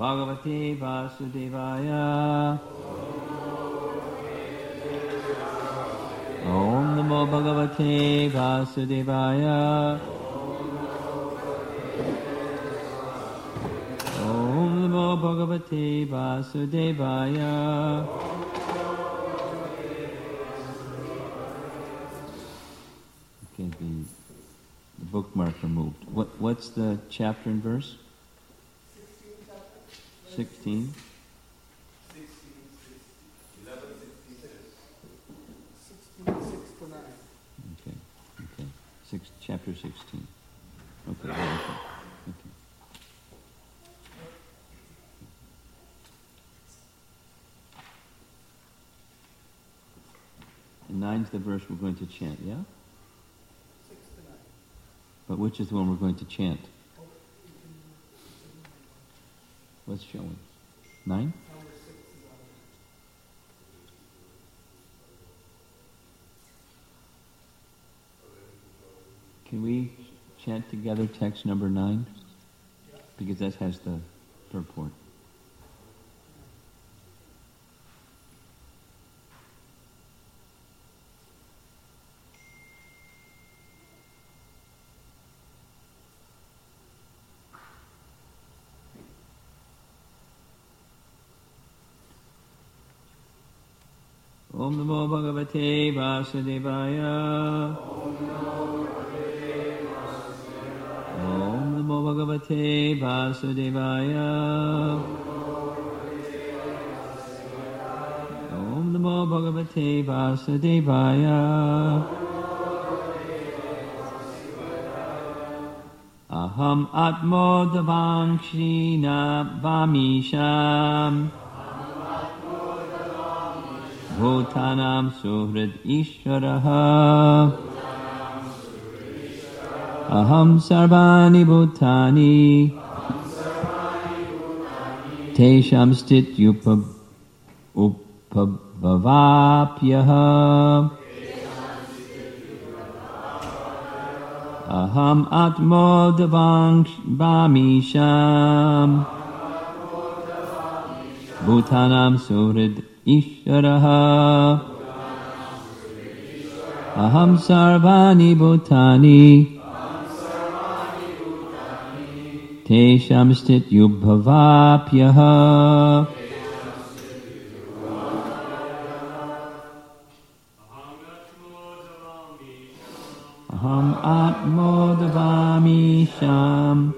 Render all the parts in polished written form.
Bhagavate Vasudevaya. Om Namo Bhagavate Vasudevaya. Om Namo Bhagavate Vasudevaya. Okay, the bookmark removed. What's the chapter and verse? 16. 16:6-9. Okay. Chapter 16. Okay, okay. And 9's the verse we're going to chant, yeah? 6-9. But which is the one we're going to chant? What's showing? 9? Number 6 is on it. Can we chant together text number 9? Because that has the purport. Om Namo Bhagavate Vasudevaya. Om Namo Bhagavate Vasudevaya. Om Namo Bhagavate Vasudevaya. Aham Atmo Davangshina Vamisham. Bhutanam Suhrid Ishvaraha. Aham Sarvani Bhutani. Tesham Stit Upabhavapyaha. Aham Atmo Davangsham. Bhutanam Suhrid Ishvaraha. Aham Sarvani Bhutani. Tesham Stit Yubhavapyaha. Aham Atmo Davami Sham.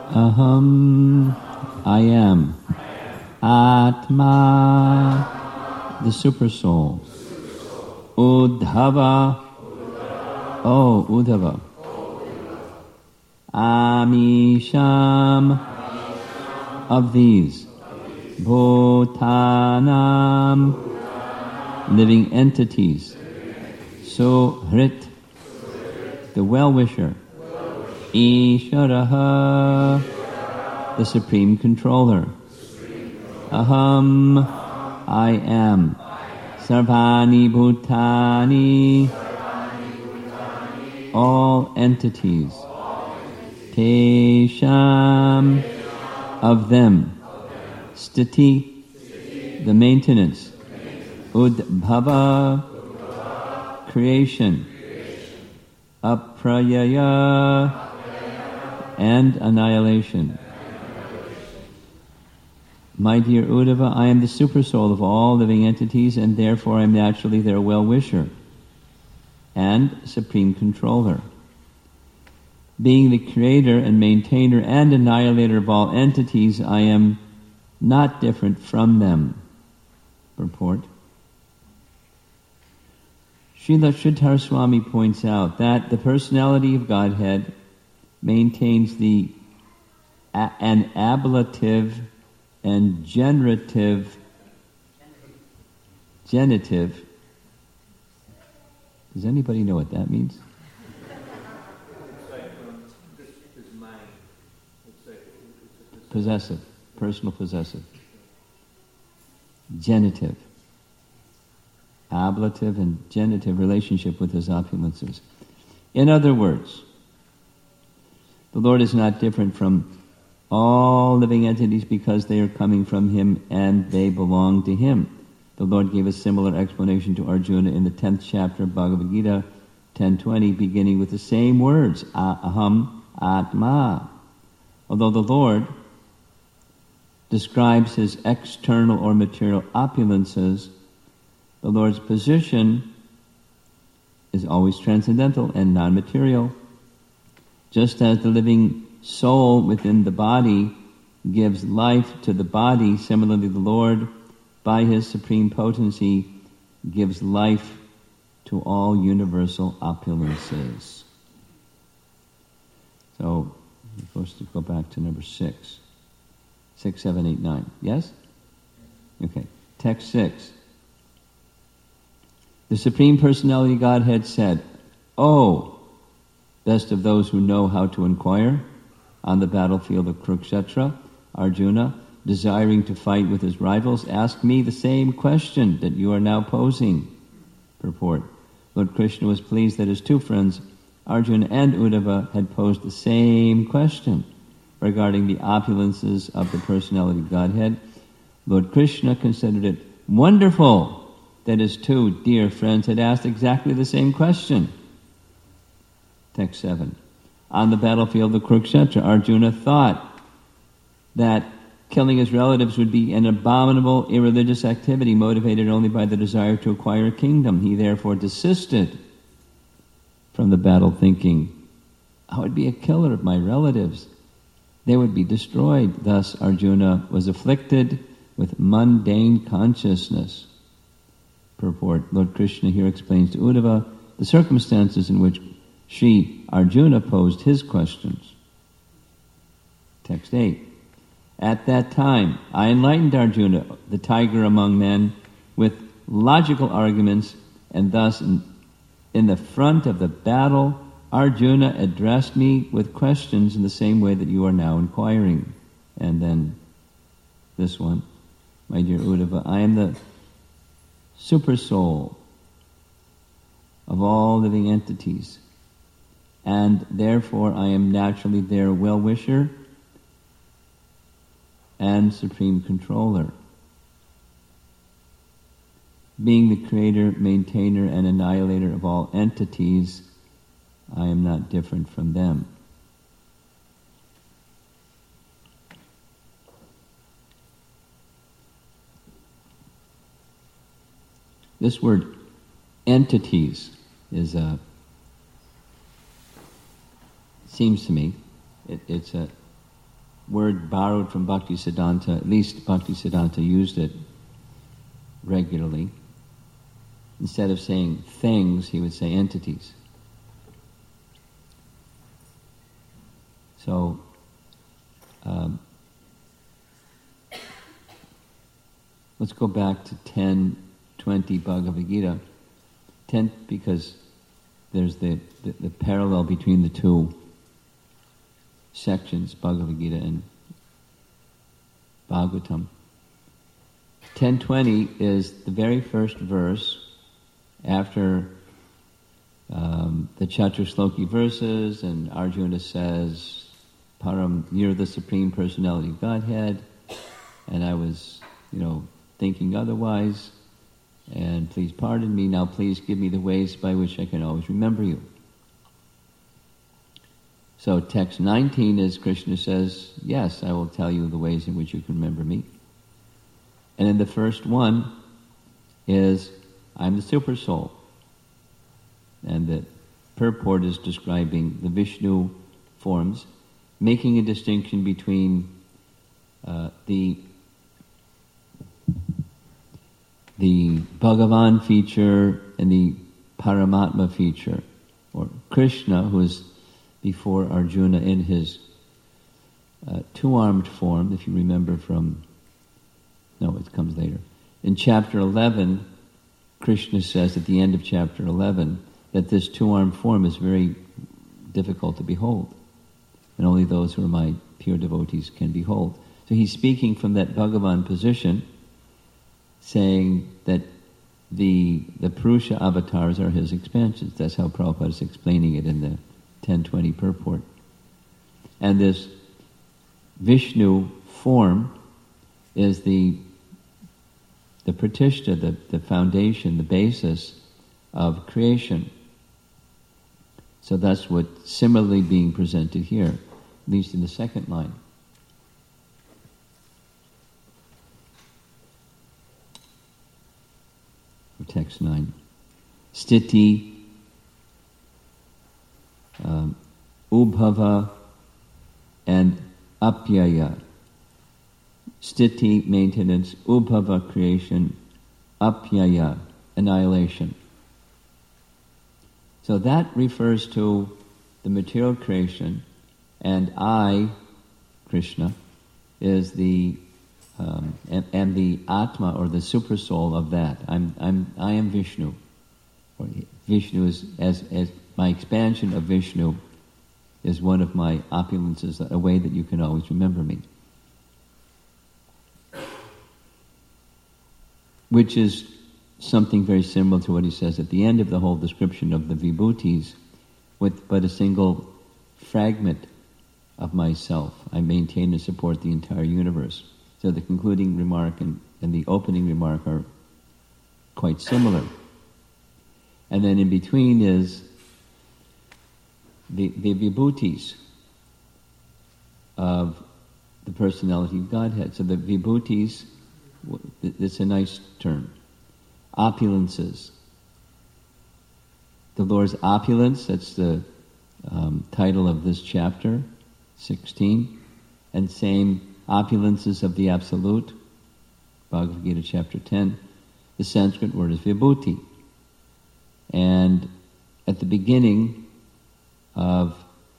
Aham, I am. Atma, the super soul. Uddhava, oh, Uddhava. Amisham, of these. Bhutanam, living entities. Suhrit, the well-wisher. Isharaha, the supreme controller. Aham, I am. Sarvani Bhutani, all entities. Tesham, of them. Stiti, the maintenance. Udbhava, creation. Aprayaya, and annihilation. My dear Uddhava, I am the supersoul of all living entities, and therefore I am naturally their well-wisher and supreme controller. Being the creator and maintainer and annihilator of all entities, I am not different from them. Purport. Srila Sridhar Swami points out that the personality of Godhead maintains an ablative and genitive. Does anybody know what that means? Possessive, personal possessive. Genitive. Ablative and genitive relationship with his opulences. In other words, the Lord is not different from all living entities because they are coming from him and they belong to him. The Lord gave a similar explanation to Arjuna in the 10th chapter of Bhagavad Gita, 10:20, beginning with the same words, Aham Atma. Although the Lord describes his external or material opulences, the Lord's position is always transcendental and non-material. Just as the living soul within the body gives life to the body, similarly the Lord, by his supreme potency, gives life to all universal opulences. So, we're supposed to go back to number 6. 6, 7, 8, 9. Yes? Okay. Text 6. The Supreme Personality Godhead said, "O best of those who know how to inquire, on the battlefield of Kurukshetra, Arjuna, desiring to fight with his rivals, asked me the same question that you are now posing." Purport. Lord Krishna was pleased that his two friends, Arjuna and Uddhava, had posed the same question regarding the opulences of the Personality Godhead. Lord Krishna considered it wonderful that his two dear friends had asked exactly the same question. Text 7. On the battlefield of Kurukshetra, Arjuna thought that killing his relatives would be an abominable, irreligious activity motivated only by the desire to acquire a kingdom. He therefore desisted from the battle, thinking, I would be a killer of my relatives. They would be destroyed. Thus Arjuna was afflicted with mundane consciousness. Purport. Lord Krishna here explains to Uddhava the circumstances in which Sri Arjuna posed his questions. Text 8. At that time, I enlightened Arjuna, the tiger among men, with logical arguments, and thus in the front of the battle, Arjuna addressed me with questions in the same way that you are now inquiring. And then this one, my dear Uddhava, I am the super soul of all living entities, and therefore I am naturally their well-wisher and supreme controller. Being the creator, maintainer, and annihilator of all entities, I am not different from them. This word, entities, is seems to me, it's a word borrowed from Bhaktisiddhanta. At least Bhaktisiddhanta used it regularly. Instead of saying things, he would say entities. So, let's go back to 10:20 Bhagavad Gita. 10, because there's the parallel between the two sections, Bhagavad Gita and Bhagavatam. 10:20 is the very first verse after the Chaturshloki verses, and Arjuna says, Param, you're the Supreme Personality of Godhead, and I was, thinking otherwise, and please pardon me, now please give me the ways by which I can always remember you. So text 19 is Krishna says, yes, I will tell you the ways in which you can remember me. And then the first one is, I'm the super soul. And the purport is describing the Vishnu forms, making a distinction between the Bhagavan feature and the Paramatma feature, or Krishna, who is before Arjuna in his two-armed form, if you remember it comes later. In chapter 11, Krishna says at the end of chapter 11 that this two-armed form is very difficult to behold, and only those who are my pure devotees can behold. So he's speaking from that Bhagavan position, saying that the Purusha avatars are his expansions. That's how Prabhupada is explaining it in the 10:20 purport. And this Vishnu form is the pratishta, the foundation, the basis of creation. So that's what's similarly being presented here, at least in the second line. Text 9. Sthiti, Ubhava, and Apyaya. Sthiti, maintenance; Ubhava, creation; Apyaya, annihilation. So that refers to the material creation, and I, Krishna, is the am the Atma, or the super soul of that. I am Vishnu. Or Vishnu is as my expansion of Vishnu is one of my opulences, a way that you can always remember me. Which is something very similar to what he says at the end of the whole description of the vibhutis, with but a single fragment of myself. I maintain and support the entire universe. So the concluding remark and the opening remark are quite similar. And then in between is the vibhutis of the personality of Godhead. So the vibhutis, it's a nice term. Opulences. The Lord's opulence, that's the title of this chapter, 16. And same opulences of the Absolute, Bhagavad Gita chapter 10. The Sanskrit word is vibhuti. And at the beginning of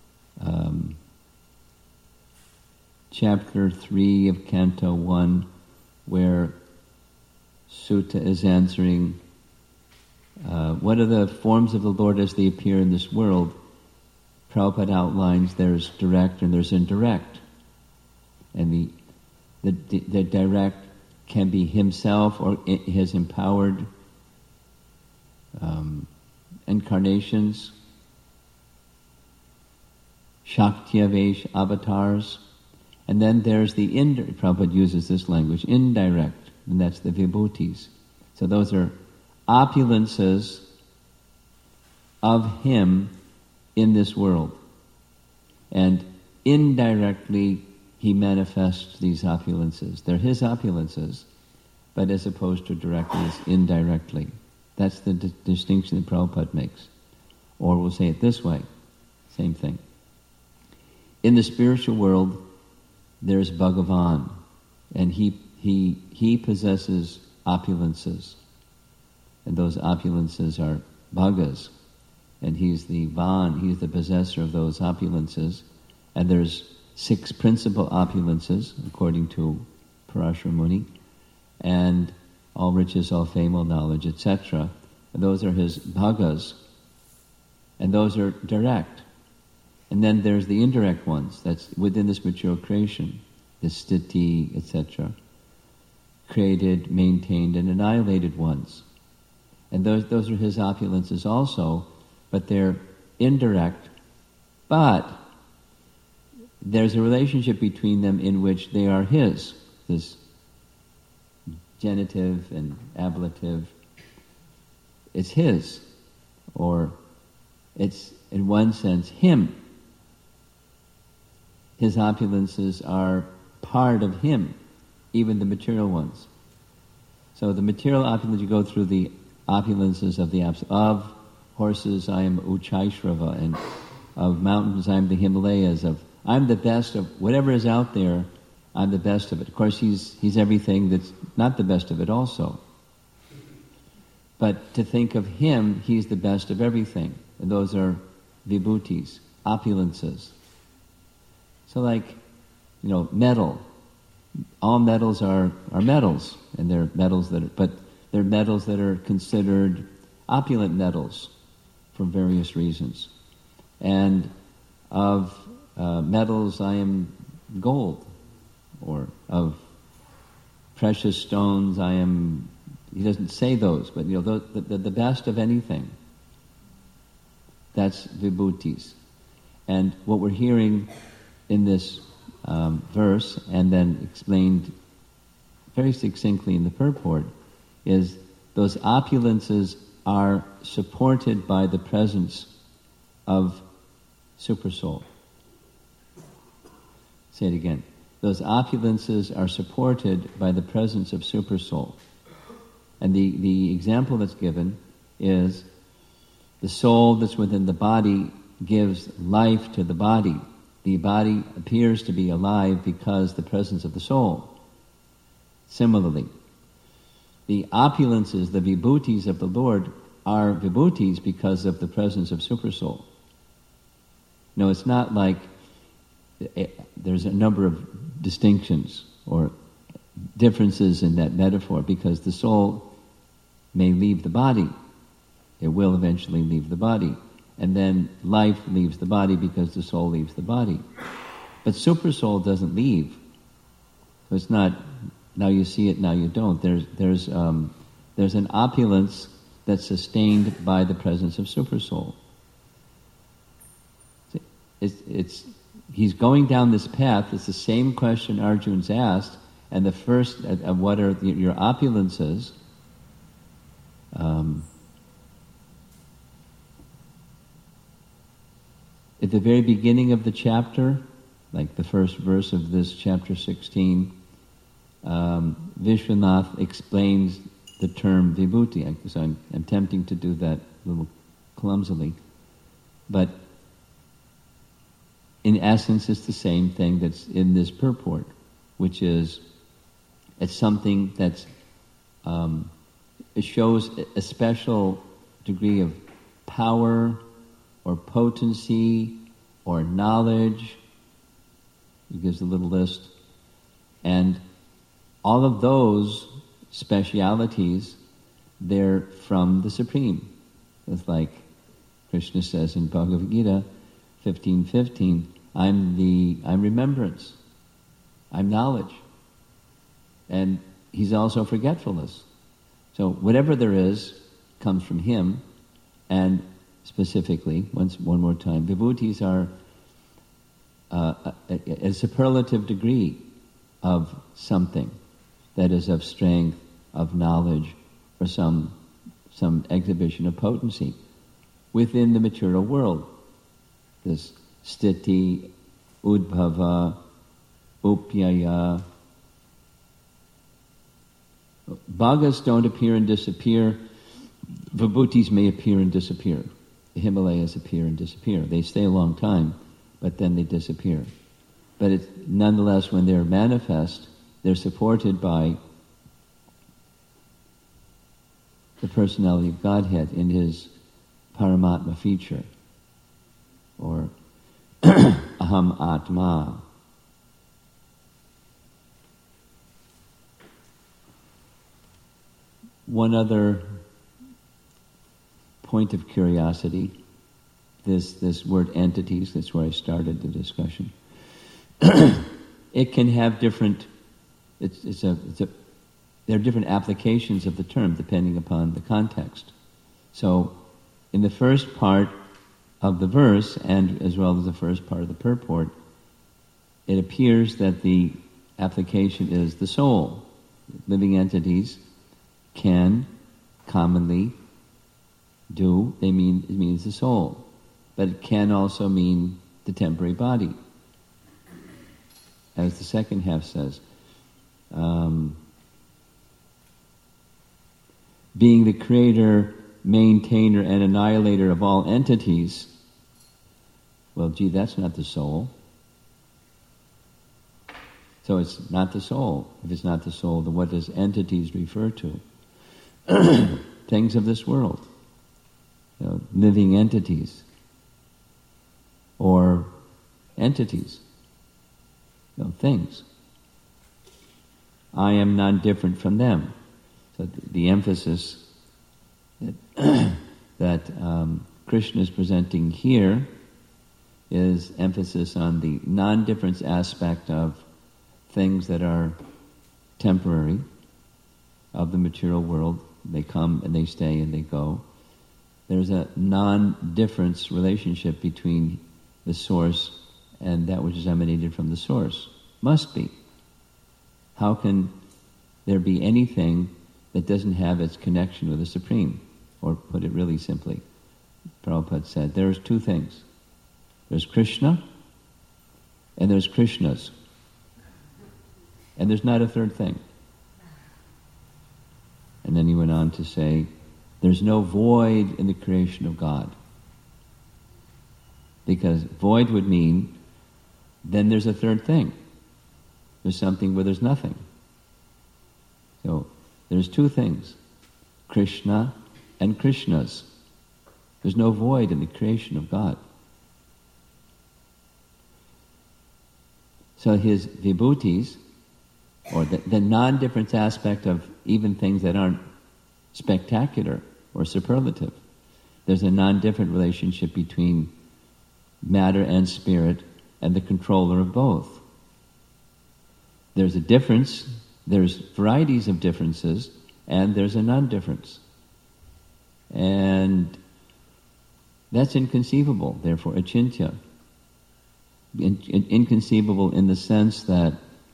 chapter 3 of Canto 1, where Sutta is answering what are the forms of the Lord as they appear in this world, Prabhupada outlines there's direct and there's indirect. And the direct can be himself or his empowered incarnations, Shaktiavesh avatars. And then there's the indirect, Prabhupada uses this language, indirect, and that's the vibhutis. So those are opulences of him in this world. And indirectly he manifests these opulences. They're his opulences, but as opposed to directly, it's indirectly. That's the distinction that Prabhupada makes. Or we'll say it this way, same thing. In the spiritual world, there's Bhagavan, and he possesses opulences, and those opulences are bhagas, and he's the possessor of those opulences, and there's 6 principal opulences, according to Parashara Muni, and all riches, all fame, all knowledge, etc. And those are his bhagas, and those are direct. And then there's the indirect ones, that's within this material creation, the sthiti, etc. Created, maintained, and annihilated ones. And those are his opulences also, but they're indirect, but there's a relationship between them in which they are his, this genitive and ablative. It's his, or it's, in one sense, him. His opulences are part of him, even the material ones. So the material opulence, you go through the opulences of of horses, I am Uchaishrava, and of mountains, I am the Himalayas, I'm the best of whatever is out there, I'm the best of it. Of course, he's everything that's not the best of it also. But to think of him, he's the best of everything. And those are vibhutis, opulences. So like, metal. All metals are metals, and they're metals they're metals that are considered opulent metals for various reasons. And of metals, I am gold, or of precious stones, I am. He doesn't say those, but the best of anything. That's vibhutis, and what we're hearing in this verse, and then explained very succinctly in the purport, is those opulences are supported by the presence of Supersoul. Say it again. Those opulences are supported by the presence of Supersoul. And the example that's given is the soul that's within the body gives life to the body. The body appears to be alive because the presence of the soul. Similarly, the opulences, the vibhutis of the Lord, are vibhutis because of the presence of Supersoul. No, it's not like there's a number of distinctions or differences in that metaphor, because the soul may leave the body. It will eventually leave the body. And then life leaves the body because the soul leaves the body. But Supersoul doesn't leave. So it's not, now you see it, now you don't. There's an opulence that's sustained by the presence of Supersoul. He's going down this path. It's the same question Arjun's asked, and the first, what are your opulences? At the very beginning of the chapter, like the first verse of this chapter 16, Vishwanath explains the term vibhuti. So I'm attempting to do that a little clumsily. But in essence, it's the same thing that's in this purport, which is it's something that's it shows a special degree of power or potency or knowledge. He gives a little list. And all of those specialities, they're from the Supreme. It's like Krishna says in Bhagavad Gita 15:15, I'm remembrance, I'm knowledge. And he's also forgetfulness. So whatever there is comes from him, and specifically, one more time, vibhutis are a superlative degree of something that is of strength, of knowledge, or some exhibition of potency within the material world. This sthiti, udbhava, upyaya. Bhagas don't appear and disappear. Vibhutis may appear and disappear. The Himalayas appear and disappear. They stay a long time, but then they disappear. But it's nonetheless, when they're manifest, they're supported by the personality of Godhead in his Paramatma feature, or Aham Atma. One other point of curiosity, this word entities, that's where I started the discussion. It can have different, there are different applications of the term depending upon the context. So, in the first part of the verse, and as well as the first part of the purport, it appears that the application is the soul. Living entities can commonly do, it means the soul. But it can also mean the temporary body. As the second half says, being the creator, maintainer, and annihilator of all entities. Well, gee, that's not the soul. So it's not the soul. If it's not the soul, then what does entities refer to? Things of this world. Living entities. Or entities. Things. I am non-different from them. So the emphasis that Krishna is presenting here is emphasis on the non-difference aspect of things that are temporary, of the material world. They come and they stay and they go. There's a non-difference relationship between the source and that which is emanated from the source. Must be. How can there be anything that doesn't have its connection with the Supreme? Or put it really simply, Prabhupada said, there's two things. There's Krishna, and there's Krishnas. And there's not a third thing. And then he went on to say, there's no void in the creation of God. Because void would mean, then there's a third thing. There's something where there's nothing. So, there's two things, Krishna and Krishnas. There's no void in the creation of God. So his vibhutis, or the non-difference aspect of even things that aren't spectacular or superlative, there's a non-different relationship between matter and spirit and the controller of both. There's a difference, there's varieties of differences, and there's a non-difference. And that's inconceivable, therefore, achintya. Inconceivable in the sense that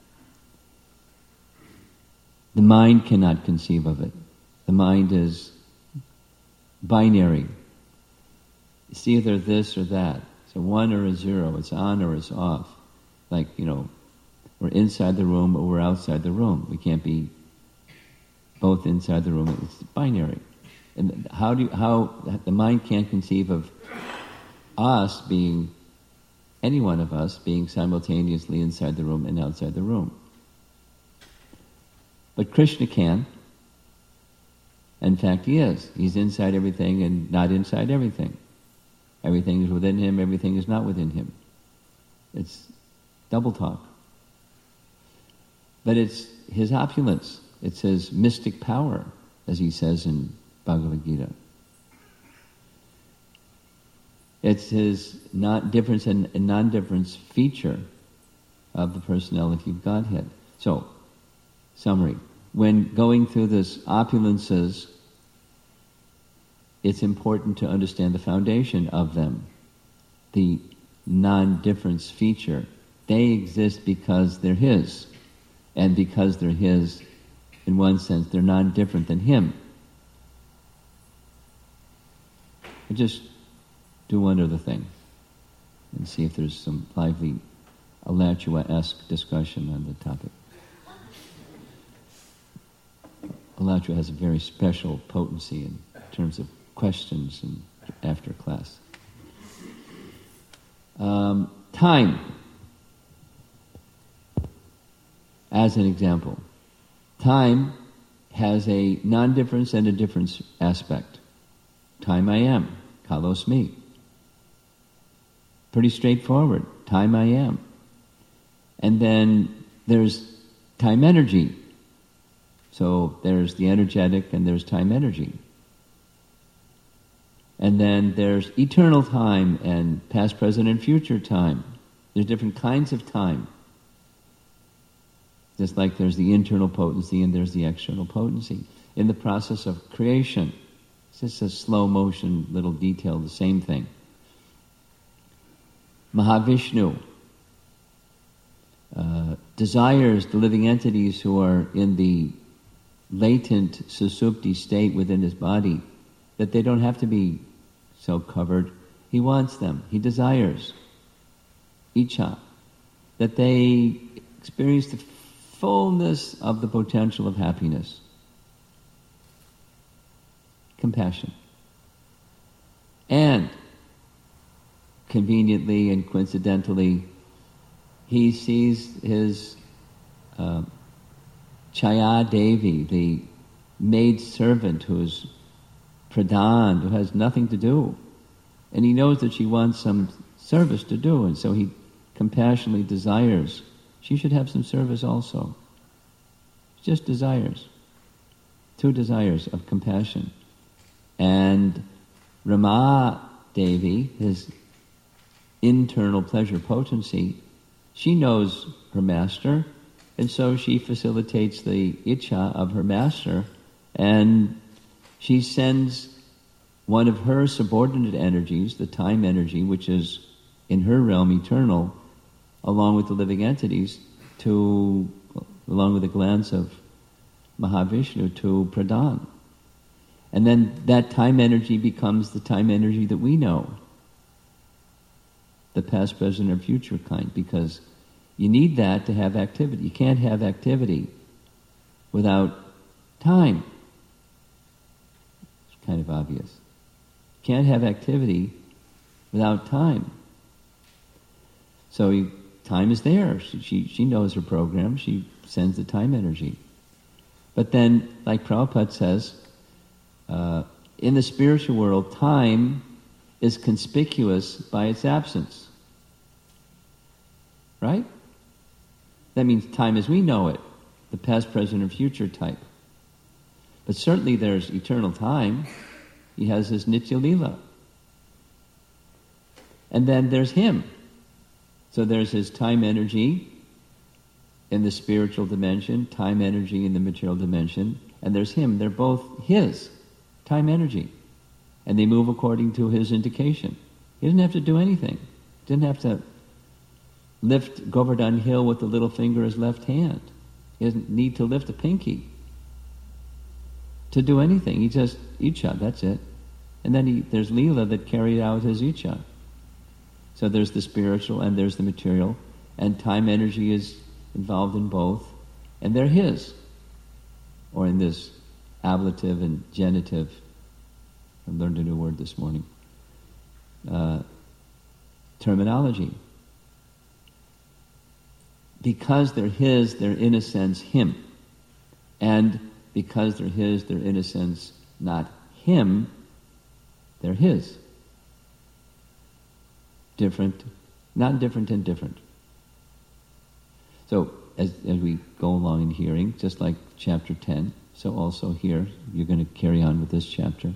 the mind cannot conceive of it. The mind is binary. It's either this or that. It's a 1 or a 0. It's on or it's off. Like, we're inside the room or we're outside the room. We can't be both inside the room. It's binary. And how the mind can't conceive of us being, any one of us being simultaneously inside the room and outside the room. But Krishna can. In fact, he is. He's inside everything and not inside everything. Everything is within him, everything is not within him. It's double talk. But it's his opulence. It's his mystic power, as he says in Bhagavad Gita. It's his difference and non-difference feature of the personality of Godhead. So, summary. When going through this opulences, it's important to understand the foundation of them. The non-difference feature. They exist because they're his. And because they're his, in one sense, they're non-different than him. But just do one other thing and see if there's some lively Alachua-esque discussion on the topic. Alachua has a very special potency in terms of questions and after class. Time. As an example, time has a non-difference and a difference aspect. Time I am, kalos me. Pretty straightforward. Time I am. And then there's time energy. So there's the energetic and there's time energy. And then there's eternal time and past, present, and future time. There's different kinds of time. Just like there's the internal potency and there's the external potency. In the process of creation, it's just a slow motion little detail, the same thing. Mahavishnu desires the living entities who are in the latent susupti state within his body, that they don't have to be so covered. He wants them. He desires, Icha, that they experience the fullness of the potential of happiness. Compassion. And conveniently and coincidentally, he sees his Chaya Devi, the maid servant who's pradhan, who has nothing to do. And he knows that she wants some service to do, and so he compassionately desires she should have some service also. Just desires. Two desires of compassion. And Rama Devi, his internal pleasure potency, she knows her master, and so she facilitates the Icha of her master, and she sends one of her subordinate energies, the time energy, which is in her realm eternal, along with the living entities, along with the glance of Mahavishnu, to Pradhan. And then that time energy becomes the time energy that we know, the past, present, or future kind, because you need that to have activity. You can't have activity without time. It's kind of obvious. You can't have activity without time. So time is there. She knows her program. She sends the time energy. But then, like Prabhupada says, in the spiritual world, time is conspicuous by its absence. Right? That means time as we know it, the past, present, and future type. But certainly there's eternal time. He has his Nitya Lila. And then there's him. So there's his time energy in the spiritual dimension, time energy in the material dimension, and there's him. They're both his time energy. And they move according to his indication. He doesn't have to do anything. He didn't have to lift Govardhan Hill with the little finger of his left hand. He doesn't need to lift a pinky to do anything. He just, Icha, that's it. And then there's Leela that carried out his Icha. So there's the spiritual and there's the material, and time energy is involved in both, and they're his. Or in this ablative and genitive, I learned a new word this morning, terminology. Because they're his, they're in a sense him. And because they're his, they're in a sense not him, they're his. Different, not different and different. So, as we go along in hearing, just like chapter 10, so also here, you're going to carry on with this chapter.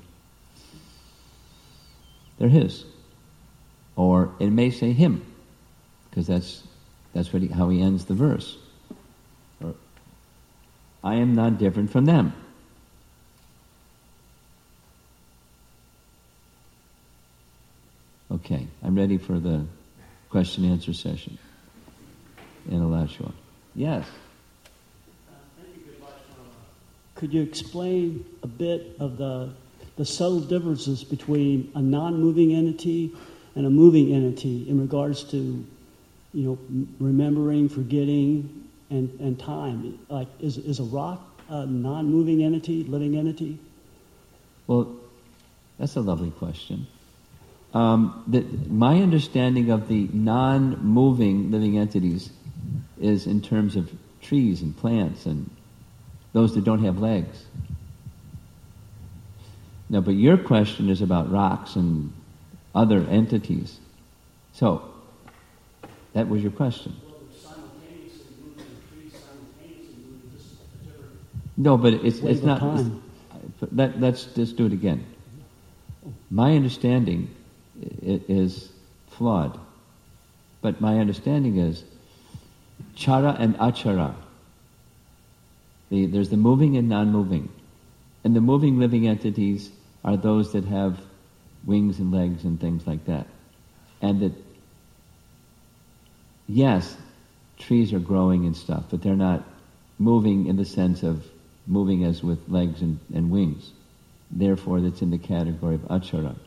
They're his. Or it may say him, because that's how he ends the verse. Or, I am not different from them. Okay, I'm ready for the question-answer session in Alachua. Yes? Thank you very much. Could you explain a bit of the subtle differences between a non-moving entity and a moving entity in regards to, remembering, forgetting, and time? Like, is a rock a non-moving entity, living entity? Well, that's a lovely question. My understanding of the non-moving living entities is in terms of trees and plants and those that don't have legs. Now, but your question is about rocks and other entities. So, that was your question. No, but it's not. Let's just do it again. My understanding is flawed, but my understanding is chara and achara. There's the moving and non-moving, and the moving living entities are those that have wings and legs and things like that, and that yes, trees are growing and stuff, but they're not moving in the sense of moving as with legs and wings. Therefore, that's in the category of achara.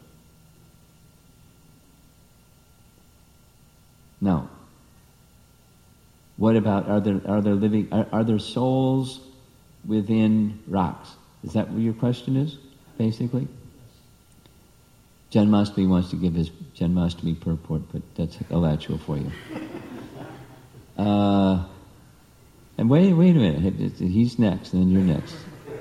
Now, what about are there souls within rocks? Is that what your question is, basically? Janmashtami wants to give his Janmashtami purport, but that's Alachua for you. And wait a minute, he's next, and then you're next.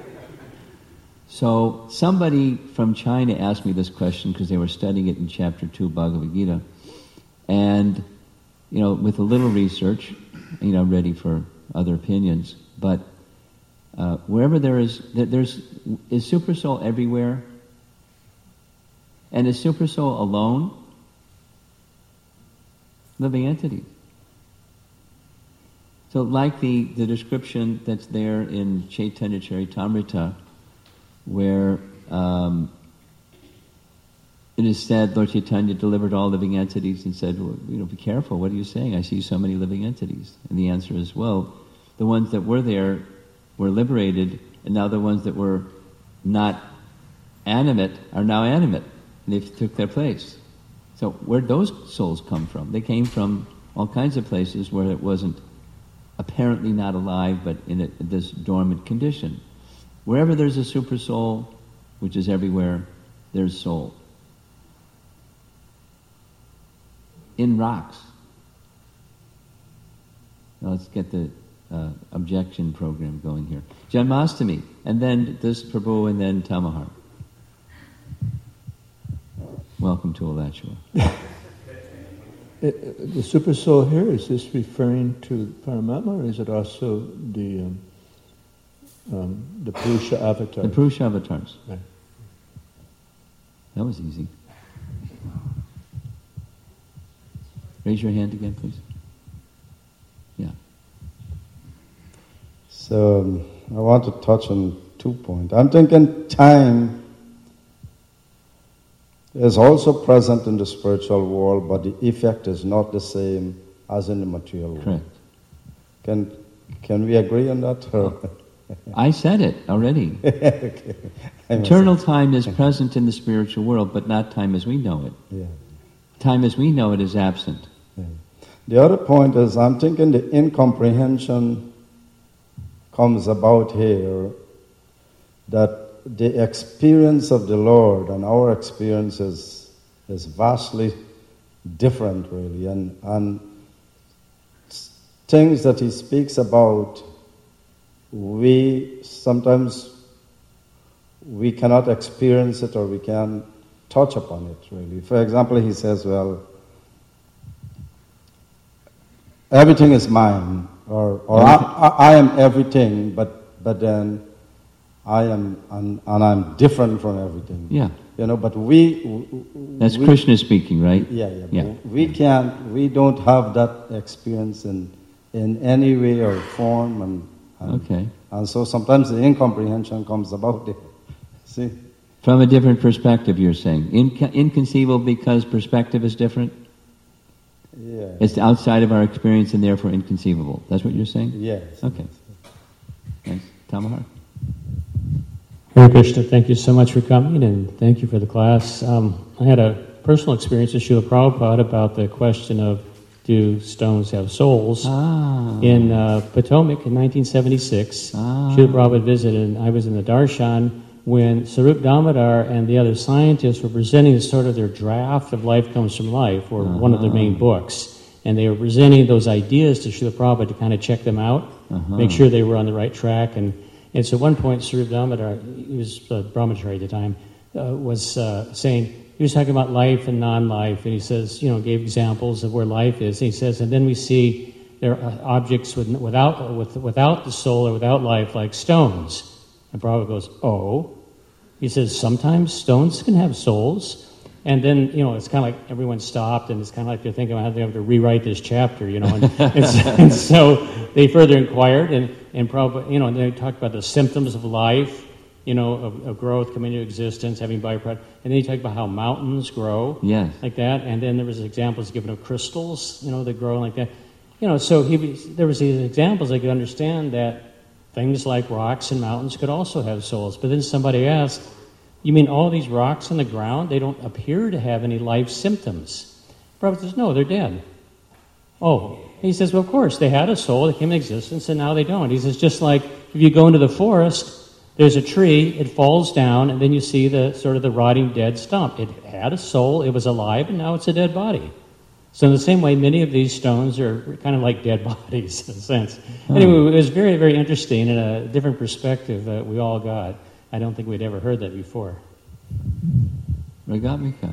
So somebody from China asked me this question because they were studying it in Chapter 2, Bhagavad Gita, and with a little research, ready for other opinions, but wherever is Supersoul everywhere? And is Supersoul alone? Living entity. So like the description that's there in Chaitanya Charitamrita, where it is said, Lord Chaitanya delivered all living entities and said, well, be careful, what are you saying? I see so many living entities. And the answer is, well, the ones that were there were liberated, and now the ones that were not animate are now animate, and they took their place. So where'd those souls come from? They came from all kinds of places where it wasn't apparently not alive, but in this dormant condition. Wherever there's a super soul, which is everywhere, there's soul. In rocks. Now let's get the objection program going here. Janmashtami, and then this Prabhu, and then Tamahar. Welcome to Alachua. The super soul here, is this referring to Paramatma, or is it also the Purusha avatar? The Purusha avatars. Right. That was easy. Raise your hand again, please. Yeah. So, I want to touch on 2 points. I'm thinking time is also present in the spiritual world, but the effect is not the same as in the material world. Correct. Can we agree on that? I said it already. Okay. Eternal time is present in the spiritual world, but not time as we know it. Yeah. Time as we know it is absent. Yeah. The other point is, I'm thinking the incomprehension comes about here that the experience of the Lord and our experience is vastly different, really, and things that he speaks about, we cannot experience it, or we can't touch upon it, really. For example, he says, well, everything is mine, or I am everything, but then I am, and I'm different from everything. Yeah. But That's Krishna speaking, right? Yeah. We don't have that experience in any way or form, and so sometimes the incomprehension comes about it. See? From a different perspective, you're saying. Inconceivable because perspective is different? Yeah. It's outside of our experience and therefore inconceivable. That's what you're saying? Yes. Okay. Thanks. Tamahar? Hare Krishna, thank you so much for coming, and thank you for the class. I had a personal experience with Srila Prabhupada about the question of, do stones have souls? In Potomac in 1976, Srila Prabhupada visited, and I was in the darshan when Sarup Damodar and the other scientists were presenting sort of their draft of Life Comes from Life, or one of their main books. and they were presenting those ideas to Srila Prabhupada to kind of check them out, make sure they were on the right track. And so at one point, Swarup Damodar, he was brahmachari at the time, was saying, he was talking about life and non-life, and he says, gave examples of where life is. And he says, and then we see there are objects without the soul or without life, like stones. And Prabhupada goes, oh. He says, sometimes stones can have souls. And then, it's kind of like everyone stopped, and it's kind of like they're thinking, I have to rewrite this chapter, and so they further inquired, and Prabhupada, and they talked about the symptoms of life, of growth coming into existence, having byproduct. And then he talked about how mountains grow, like that. And then there was examples given of crystals, that grow like that. So there was these examples I could understand that things like rocks and mountains could also have souls. But then somebody asked, you mean all these rocks on the ground, they don't appear to have any life symptoms? Prabhupada says, no, they're dead. Oh. He says, well, of course, they had a soul, they came into existence, and now they don't. He says, just like if you go into the forest, there's a tree, it falls down, and then you see the rotting dead stump. It had a soul, it was alive, and now it's a dead body. So in the same way, many of these stones are kind of like dead bodies, in a sense. Anyway, it was very, very interesting and a different perspective that we all got. I don't think we'd ever heard that before. Ragatmika.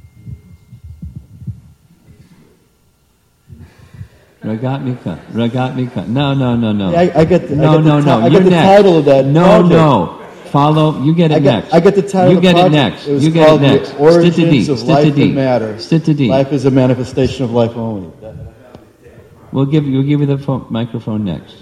Ragatmika. No. Yeah, I get the, no. I get the title of that. No. Follow. You get it next. I get the title. You get it next. It was you get called it next. The Origins of Life and Matter. Stitidi. Life is a manifestation of life only. We'll give you the microphone next.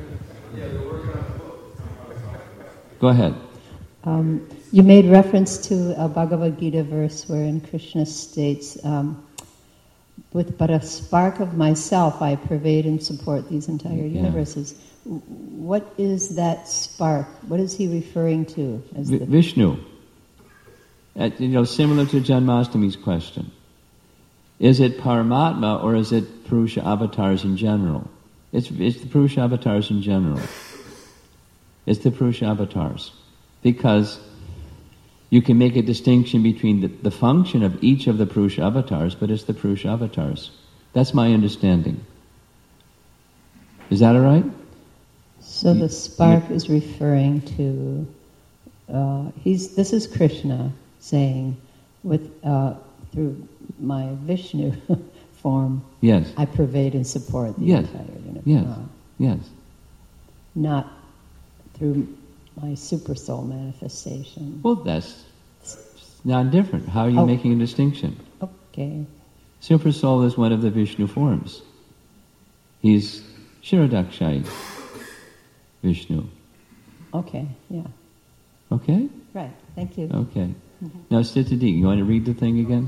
Go ahead. You made reference to a Bhagavad Gita verse wherein Krishna states, with but a spark of myself I pervade and support these entire universes. What is that spark? What is he referring to? As Vishnu. Similar to Janmastami's question. Is it Paramatma or is it Purusha avatars in general? It's the Purusha avatars in general. It's the Purusha avatars. Because you can make a distinction between the function of each of the Purusha avatars, but it's the Purusha avatars. That's my understanding. Is that all right? So the spark is referring to, this is Krishna saying, through my Vishnu form, I pervade and support the entire universe. Yes. Not through my super soul manifestation. Well, that's not different. How are you making a distinction? Okay. Super soul is one of the Vishnu forms. He's Shirodakshai Vishnu. Okay, yeah. Okay? Right, thank you. Okay. Now, Stitidi, you want to read the thing again?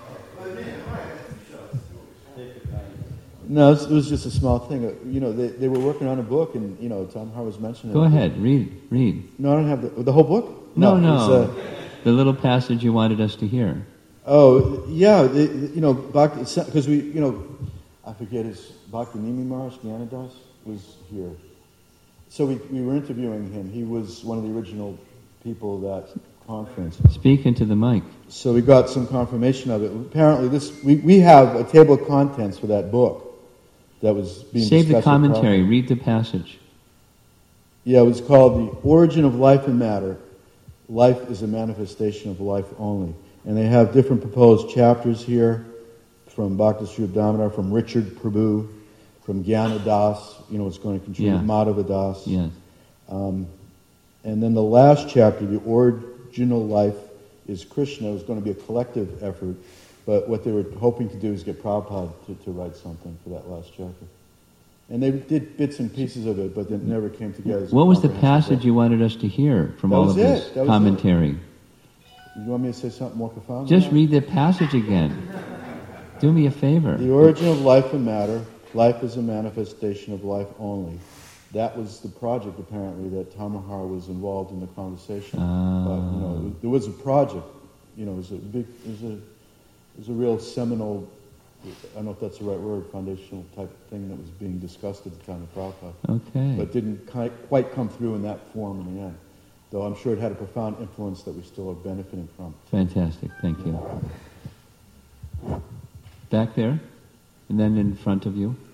No, it was just a small thing. They were working on a book, and Tom Har was mentioning. Go ahead, read. No, I don't have the whole book. No. The little passage you wanted us to hear. Oh yeah, because I forget his Bhakti Nimi Maharaj Gyanadas was here, so we were interviewing him. He was one of the original people of that conference. Speak into the mic. So we got some confirmation of it. Apparently, we have a table of contents for that book. That was being Save the commentary. Read the passage. Yeah, it was called The Origin of Life and Matter. Life is a manifestation of life only. And they have different proposed chapters here from Bhakti Swarup Damodar, from Richard Prabhu, from Gyana Das, it's going to contribute Madhava Das. Yes. And then the last chapter, The Original Life is Krishna, is going to be a collective effort. But what they were hoping to do is get Prabhupada to write something for that last chapter. And they did bits and pieces of it, but it never came together. What was the passage you wanted us to hear from all of this commentary? You want me to say something more profound? Just read the passage again. Do me a favor. The origin of life and matter. Life is a manifestation of life only. That was the project, apparently, that Tamahar was involved in the conversation. But, there was a project. It was a real seminal, I don't know if that's the right word, foundational type thing that was being discussed at the time of Prabhupada. Okay. But didn't quite come through in that form in the end. Though I'm sure it had a profound influence that we still are benefiting from. Fantastic. Thank you. Back there? And then in front of you.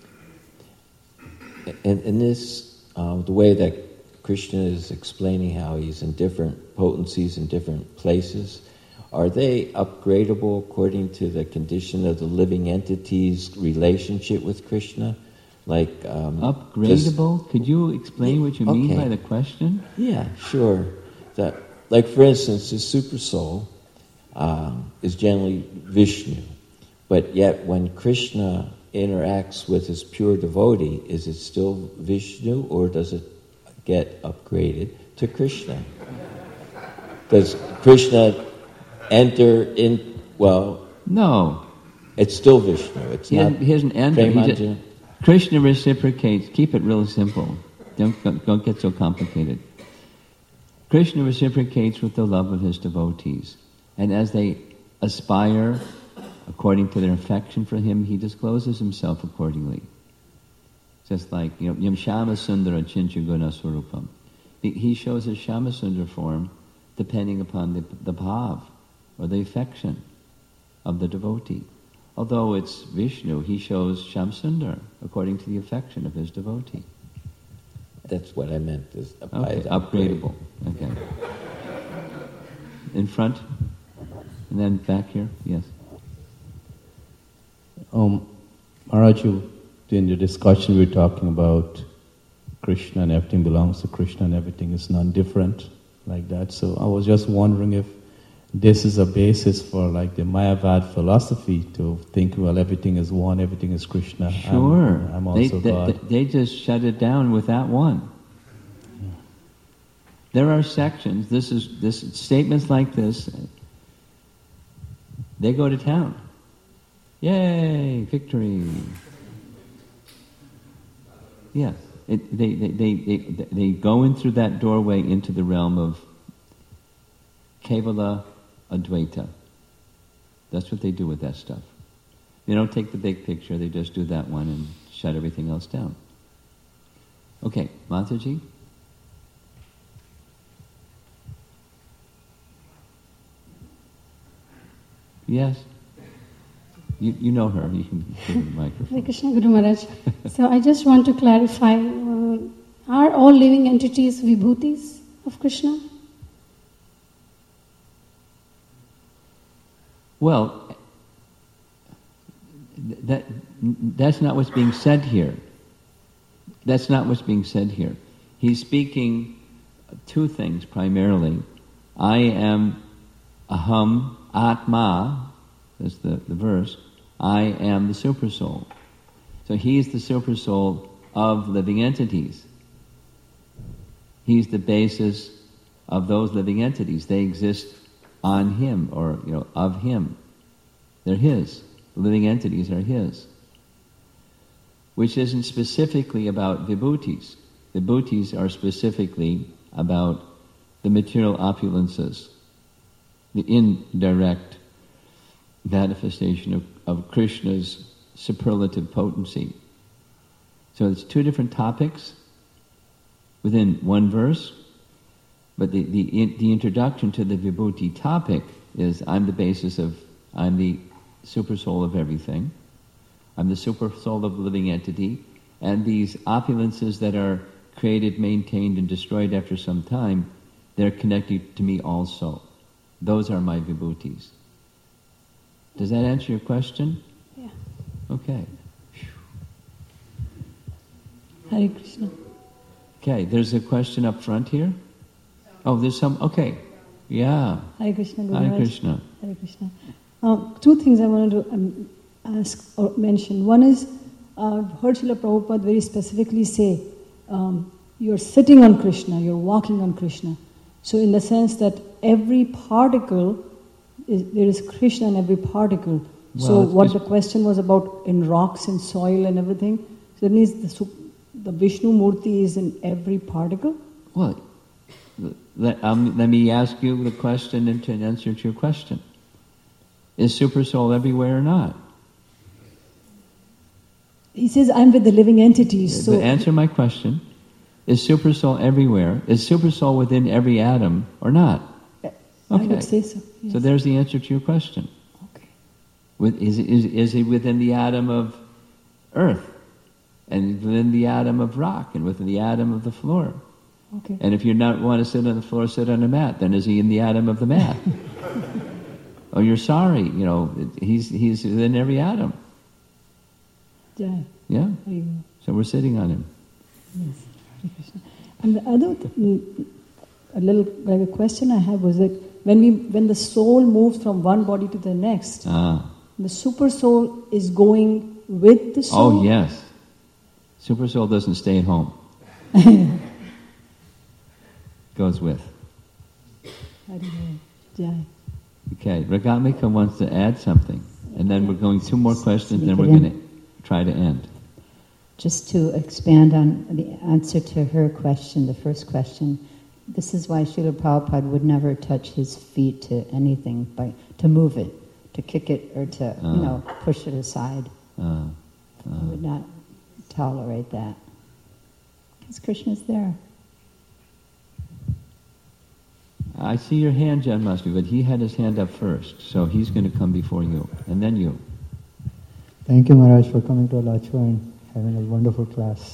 And in this, the way that Krishna is explaining how he's in different potencies in different places, are they upgradable according to the condition of the living entity's relationship with Krishna? Like upgradable? Could you explain what you mean by the question? Yeah, sure. That, like for instance, the super soul is generally Vishnu, but yet when Krishna interacts with his pure devotee, is it still Vishnu or does it get upgraded to Krishna? Does Krishna enter in? Well, no. It's still Vishnu. It's not. He hasn't entered. Krishna reciprocates. Keep it real simple. Don't get so complicated. Krishna reciprocates with the love of his devotees, and as they aspire according to their affection for him, he discloses himself accordingly. Just like, Yam Shama Sundara Chincha Guna Swarupam. He shows his Shama Sundara form depending upon the bhav, or the affection of the devotee. Although it's Vishnu, he shows Shamsundar according to the affection of his devotee. That's what I meant. Is upgradable. Okay. In front, and then back here. Yes. Maharaj, in the discussion we were talking about Krishna and everything belongs to Krishna and everything is non-different, like that. So I was just wondering if this is a basis for like the Mayavad philosophy to think, well, everything is one, everything is Krishna. Sure. I'm also God. They just shut it down with that one. Yeah. There are sections. This statements like this. They go to town. Yay! Victory. Yes. They go in through that doorway into the realm of Kevala Advaita. That's what they do with that stuff. They don't take the big picture, they just do that one and shut everything else down. Okay, Mataji? Yes? You know her, you can give her the microphone. Hare Krishna, Guru Maharaj. So I just want to clarify, are all living entities vibhutis of Krishna? Well, that's not what's being said here. That's not what's being said here. He's speaking two things primarily. I am aham atma, that's the verse. I am the super soul. So he's the super soul of living entities. He's the basis of those living entities. They exist on him, or of him. They're his. The living entities are his. Which isn't specifically about vibhutis. Vibhutis are specifically about the material opulences, the indirect manifestation of Krishna's superlative potency. So it's two different topics within one verse. But the introduction to the vibhuti topic is I'm the super soul of everything. I'm the super soul of the living entity. And these opulences that are created, maintained, and destroyed after some time, they're connected to me also. Those are my vibhutis. Does that answer your question? Yeah. Okay. Hare Krishna. Okay, there's a question up front here. Oh, there's some. Okay, yeah. Hare Krishna. Guru Hare Maharaj. Krishna. Hare Krishna. Two things I wanted to ask or mention. One is, I've heard Srila Prabhupada very specifically say, you're sitting on Krishna, you're walking on Krishna. So in the sense that every particle, there is Krishna in every particle. Well, so what the question was about in rocks and soil and everything, so that means the Vishnu Murti is in every particle? Well, let me ask you the question and to answer to your question. Is Super Soul everywhere or not? He says, I'm with the living entities. So but answer my question. Is Super Soul everywhere? Is Super Soul within every atom or not? I Okay. would say so. Yes. So there's the answer to your question. Okay. Is he within the atom of earth, and within the atom of rock, and within the atom of the floor. Okay. And if you not want to sit on the floor, sit on a mat. Then is he in the atom of the mat? Oh, you're sorry. He's in every atom. Jai. Yeah. Hari Bol. So we're sitting on him. Yes. Hare Krishna. And the other, a little like a question I have was that when the soul moves from one body to the next, the super soul is going with the soul. Oh yes. Super soul doesn't stay at home. Goes with. Hari Bol. Jai. Okay, Ragamika wants to add something, and then we're going 2 more questions, then we're going to try to end. Just to expand on the answer to her question, the first question, this is why Srila Prabhupada would never touch his feet to anything, to move it, to kick it, or to push it aside. He would not tolerate that. Because Krishna's there. I see your hand, Janmashtami, but he had his hand up first, so he's going to come before you, and then you. Thank you, Maharaj, for coming to Alachua and having a wonderful class.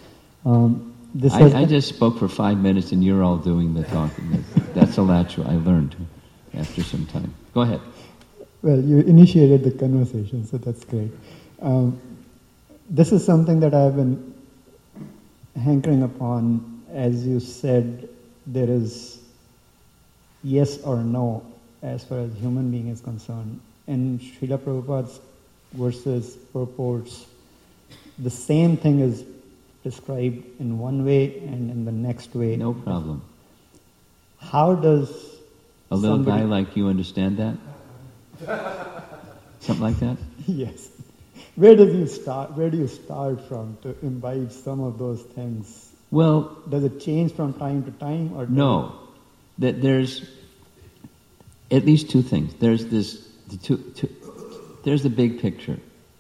I just spoke for 5 minutes, and you're all doing the talking. That's Alachua. I learned after some time. Go ahead. Well, you initiated the conversation, so that's great. This is something that I've been hankering upon. As you said, there is yes or no as far as human being is concerned. In Srila Prabhupada's verses, purports, the same thing is described in one way and in the next way. No problem. How does a little guy like you understand that? Something like that? Yes. Where do you start from to imbibe some of those things? Well, does it change from time to time, or no? There's at least 2 things. There's there's the big picture,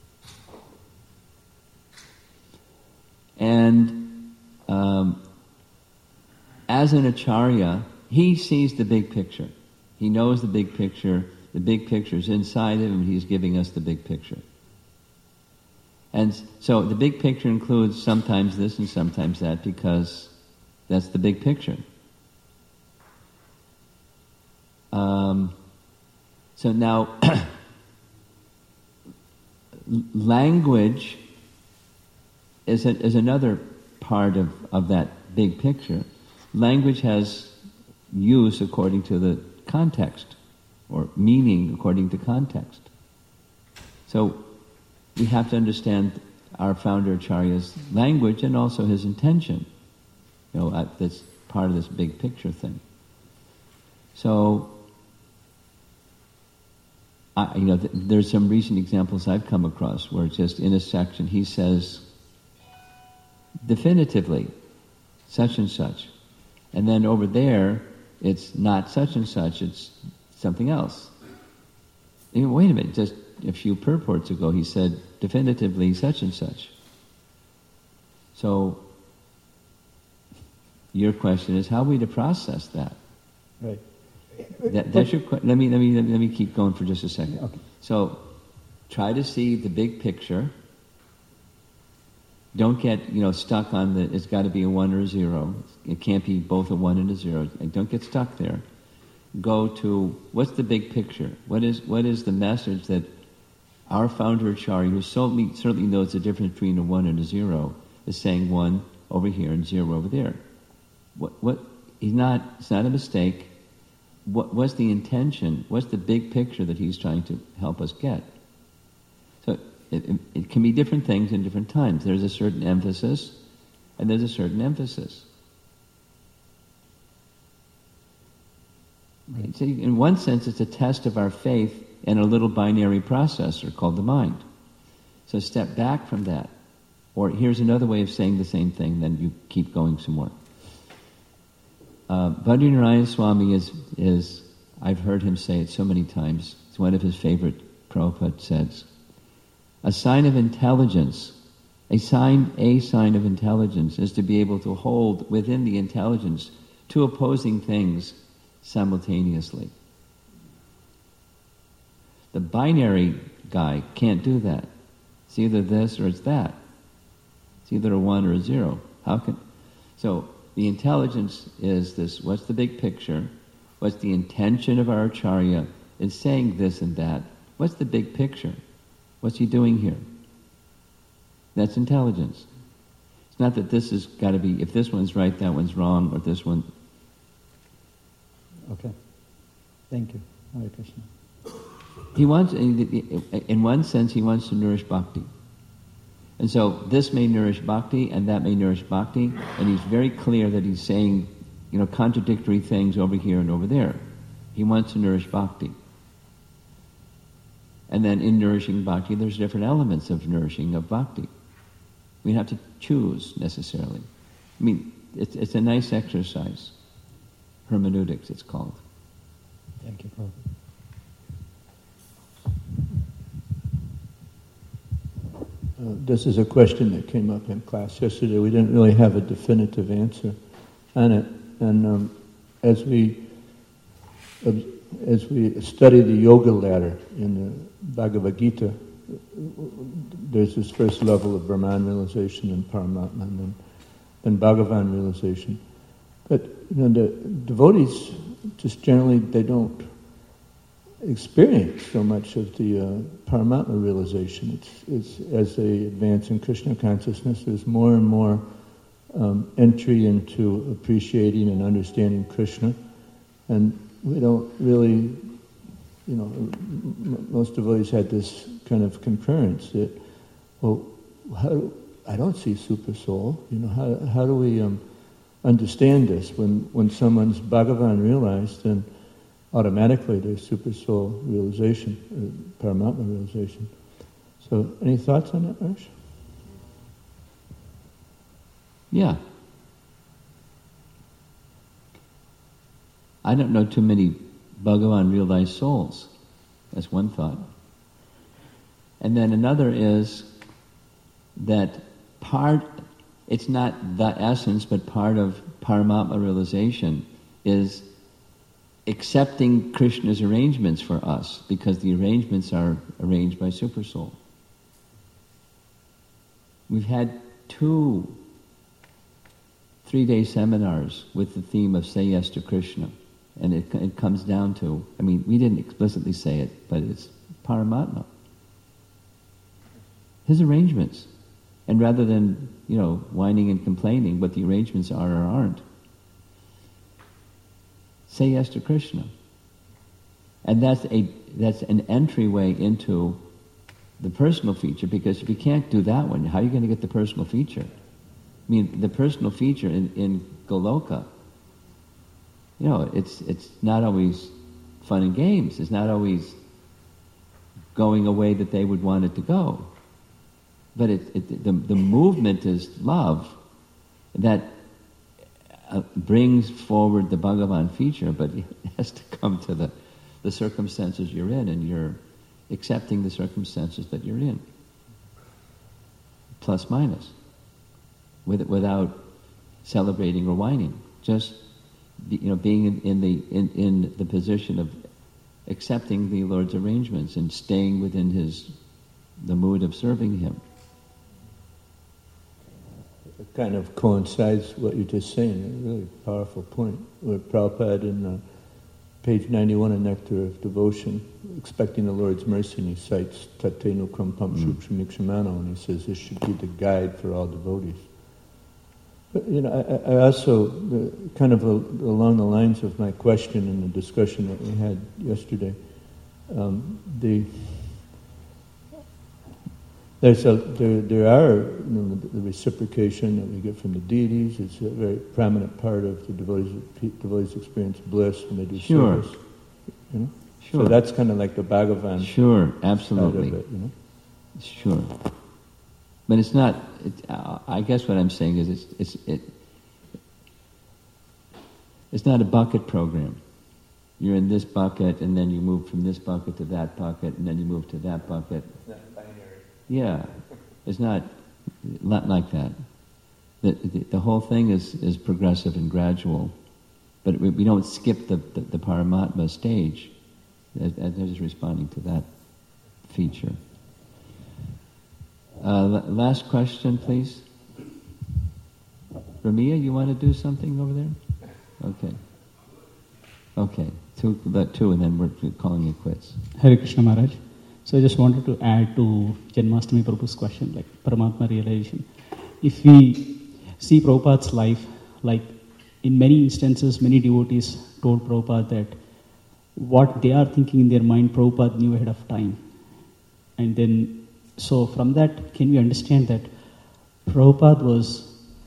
and as an acharya, he sees the big picture. He knows the big picture. The big picture is inside him, and he's giving us the big picture. And so the big picture includes sometimes this and sometimes that, because that's the big picture. So now, language is another part of that big picture. Language has use according to the context, or meaning according to context. So we have to understand our founder Acharya's language and also his intention. That's part of this big picture thing. So, there's some recent examples I've come across where just in a section he says definitively such and such, and then over there it's not such and such, it's something else. Wait a minute, just a few purports ago he said definitively such and such. So your question is, how are we to process that? Right. That's your question. Let me keep going for just a second. Okay. So try to see the big picture. Don't get stuck on it's got to be a 1 or a 0. It can't be both a 1 and a 0. Don't get stuck there. Go to what's the big picture? What is the message that our founder Acharya, who certainly knows the difference between a 1 and a 0, is saying 1 over here and 0 over there. It's not a mistake. What's the intention? What's the big picture that he's trying to help us get? So it can be different things in different times. There's a certain emphasis, and there's a certain emphasis. Right. So in one sense, it's a test of our faith in a little binary processor called the mind. So step back from that. Or here's another way of saying the same thing, then you keep going some more. Badrinarayan Swami is, I've heard him say it so many times, it's one of his favorite Prabhupada says, a sign of intelligence of intelligence is to be able to hold within the intelligence 2 opposing things simultaneously. The binary guy can't do that. It's either this or it's that. It's either a 1 or a 0. So the intelligence is this, what's the big picture? What's the intention of our Acharya in saying this and that? What's the big picture? What's he doing here? That's intelligence. It's not that this has got to be, if this one's right, that one's wrong, or this one... Okay. Thank you. Hare Krishna. He wants, in one sense, he wants to nourish bhakti. And so this may nourish bhakti, and that may nourish bhakti, and he's very clear that he's saying, contradictory things over here and over there. He wants to nourish bhakti. And then in nourishing bhakti, there's different elements of nourishing of bhakti. We don't have to choose, necessarily. I mean, it's a nice exercise. Hermeneutics, it's called. Thank you, Prabhupada. This is a question that came up in class yesterday. We didn't really have a definitive answer on it. And as we study the yoga ladder in the Bhagavad Gita, there's this first level of Brahman realization and Paramatma, and then Bhagavan realization. But the devotees just generally, they don't experience so much of the Paramatma realization. It's as they advance in Krishna consciousness, there's more and more entry into appreciating and understanding Krishna, and we don't really, most devotees had this kind of concurrence that, well, I don't see Super Soul. How do we understand this? When someone's Bhagavan realized, then automatically there's Super Soul realization, Paramatma realization. So, any thoughts on that, Arsh? Yeah. I don't know too many Bhagavan realized souls. That's one thought. And then another is that it's not the essence, but part of Paramatma realization is accepting Krishna's arrangements for us, because the arrangements are arranged by Super Soul. We've had 2 3-day seminars with the theme of Say Yes to Krishna. And it comes down to, we didn't explicitly say it, but it's Paramatma. His arrangements. And rather than, whining and complaining what the arrangements are or aren't, say yes to Krishna. And that's an entryway into the personal feature, because if you can't do that one, how are you going to get the personal feature? The personal feature in Goloka, it's not always fun and games. It's not always going a way that they would want it to go. But the movement is love that brings forward the Bhagavan feature, but it has to come to the circumstances you're in, and you're accepting the circumstances that you're in. Plus minus. Without celebrating or whining. Just being in the position of accepting the Lord's arrangements and staying within the mood of serving Him. It kind of coincides with what you're just saying. A really powerful point. Where Prabhupada in page 91 in Nectar of Devotion, expecting the Lord's mercy, and he cites Tate Nukram Pam Shukshamikshamano, and he says this should be the guide for all devotees. But, I also, kind of along the lines of my question and the discussion that we had yesterday, there are the reciprocation that we get from the deities. It's a very prominent part of the devotees experience bliss when they do service. Sure. So that's kind of like the Bhagavan. Sure, absolutely. Side of it, Sure. But it's not. I guess what I'm saying is it's not a bucket program. You're in this bucket, and then you move from this bucket to that bucket, and then you move to that bucket. It's not binary. Yeah, it's not like that. The whole thing is progressive and gradual, but we don't skip the Paramatma stage. I'm just responding to that feature. Last question, please. Ramia, you want to do something over there? Okay. Two, and then we're calling it quits. Hare Krishna Maharaj. So I just wanted to add to Janmashtami Prabhu's question, like Paramatma realization. If we see Prabhupada's life, like in many instances, many devotees told Prabhupada that what they are thinking in their mind, Prabhupada knew ahead of time. And then, so from that, can we understand that Prabhupada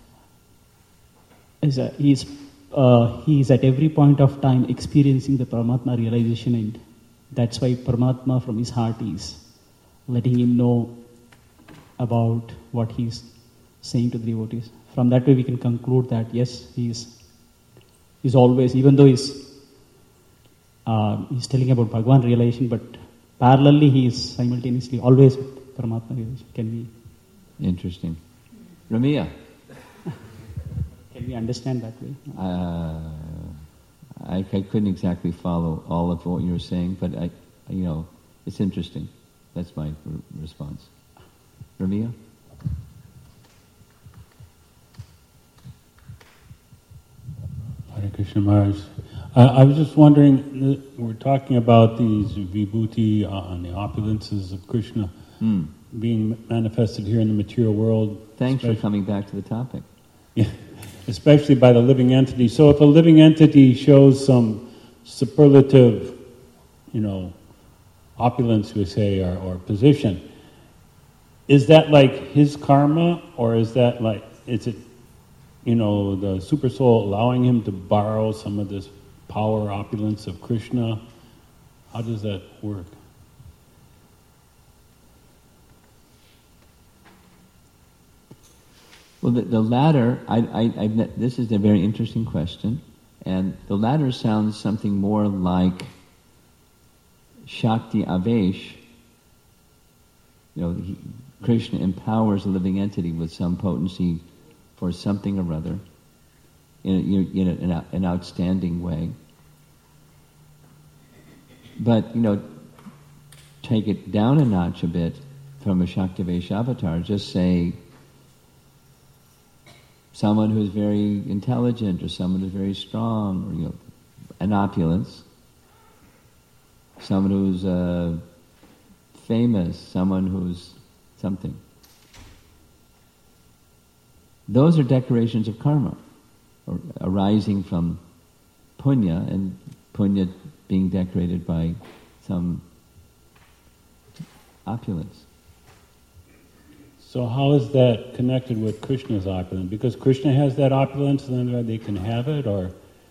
he is at every point of time experiencing the Paramatma realization, and that's why Paramatma from his heart is letting him know about what he's saying to the devotees. From that way we can conclude that yes, he's always, even though he's telling about Bhagavan realization, but parallelly he is simultaneously always with Paramatma realization. Can we? Interesting. Ramia. Can we understand that way? I couldn't exactly follow all of what you were saying, but it's interesting. That's my response. Ramia? Hare Krishna Maharaj. I was just wondering, we're talking about these vibhuti and the opulences of Krishna being manifested here in the material world. Thanks for coming back to the topic. Yeah, especially by the living entity. So if a living entity shows some superlative, opulence, we say, or position, is that like his karma, or is it the super soul allowing him to borrow some of this power, opulence of Krishna? How does that work? Well, the latter, this is a very interesting question, and the latter sounds something more like Shakti Avesh. Krishna empowers a living entity with some potency for something or other in an outstanding way. But, take it down a notch a bit from a Shakti Avesh avatar, just say someone who's very intelligent, or someone who's very strong, or an opulence, someone who's famous, someone who's something. Those are decorations of karma, or arising from punya, and punya being decorated by some opulence. So how is that connected with Krishna's opulence? Because Krishna has that opulence, and then they can have it, or?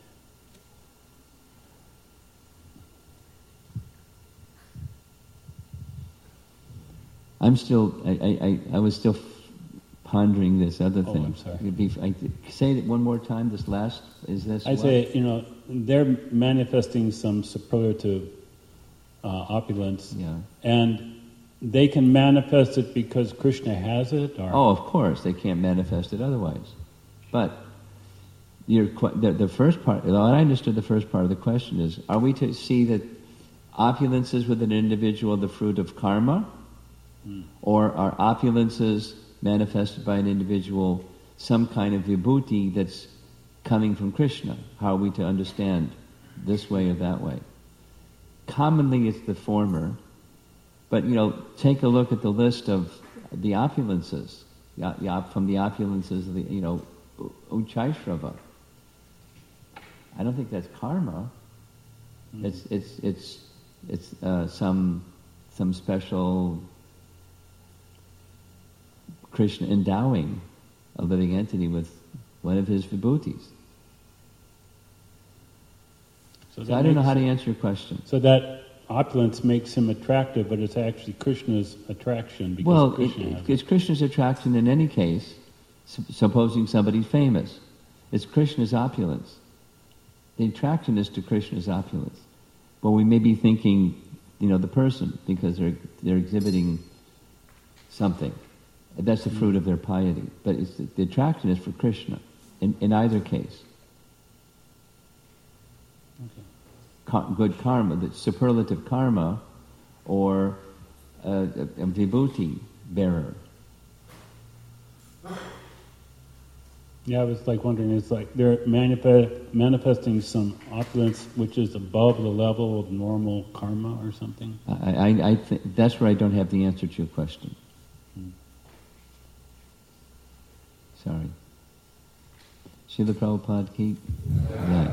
I was still pondering this other thing. I'm sorry. Say it one more time. This last is this. I say, they're manifesting some superlative opulence, and they can manifest it because Krishna has it? Or? Oh, of course, they can't manifest it otherwise. But the first part, I understood the first part of the question is, are we to see that opulences with an individual the fruit of karma? Or are opulences manifested by an individual some kind of vibhuti that's coming from Krishna? How are we to understand this way or that way? Commonly it's the former, but take a look at the list of the opulences, from the opulences of the, Uchaishrava. I don't think that's karma. It's some special Krishna endowing a living entity with one of his vibhutis. So I don't know how to answer your question. So that opulence makes him attractive, but it's actually Krishna's attraction. Because it's Krishna's attraction in any case, supposing somebody's famous. It's Krishna's opulence. The attraction is to Krishna's opulence. But we may be thinking, the person, because they're exhibiting something. That's the fruit of their piety. But the attraction is for Krishna, in either case. Okay. Good karma, the superlative karma, or a vibhuti bearer. Yeah, I was like wondering, it's like they're manifesting some opulence which is above the level of normal karma or something? I think that's where I don't have the answer to your question. Sorry. Srila Prabhupada, Kate? Yeah.